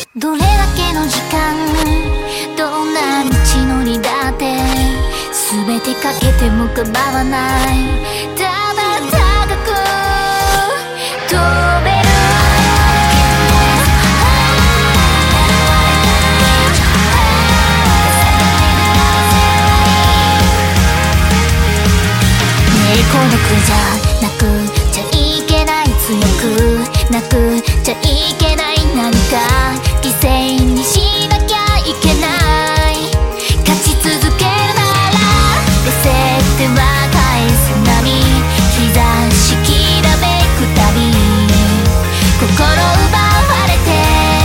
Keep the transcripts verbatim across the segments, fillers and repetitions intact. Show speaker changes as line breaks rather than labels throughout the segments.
どれだけの時間どんな道のりだって全てかけても構わない。ただ高く飛べる孤独じゃなくちゃいけない、強くなくちゃいけない、何か犠牲にしなきゃいけない。勝ち続けるなら出せては返せない、日差しきらめくたび心奪われて、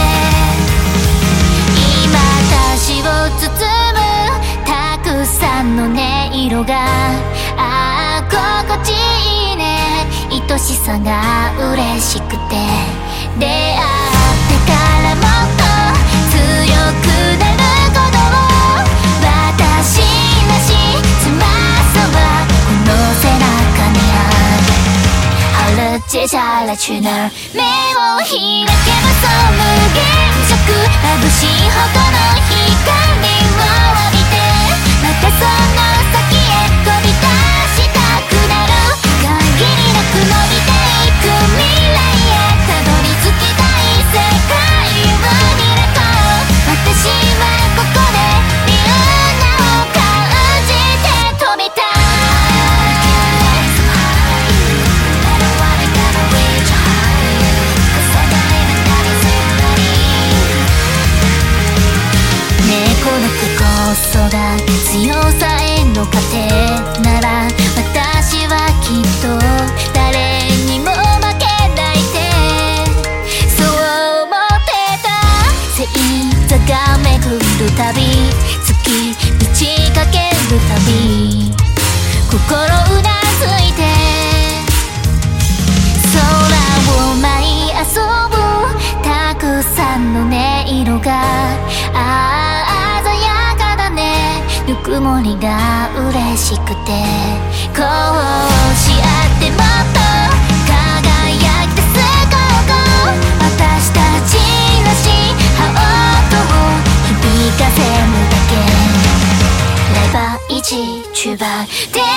今私を包むたくさんの音色が、ああ心地いいね、愛しさが嬉しくて、出会ってからもっと強くなることを、私らしい翼はこの背中にある。接下来去哪儿？目を開けばそ無限色、眩しいほどの光を浴びて、またその先へ飛び出したくなる。限りなく伸びていく未来へたどり着きたい世界を見れと、私はここで理由なを感じて飛びたい。孤独こそが強さへの糧なら、私はきっと誰にも負けないってそう思ってた。星座が巡るたび、月満ち欠けるたび心うなずいて、空を舞い遊ぶたくさんの音色が、ああぬくもりが嬉しくて、こうしあってもっと輝き出すここ、私たちらしい羽音を響かせるだけ。来吧，一起去吧。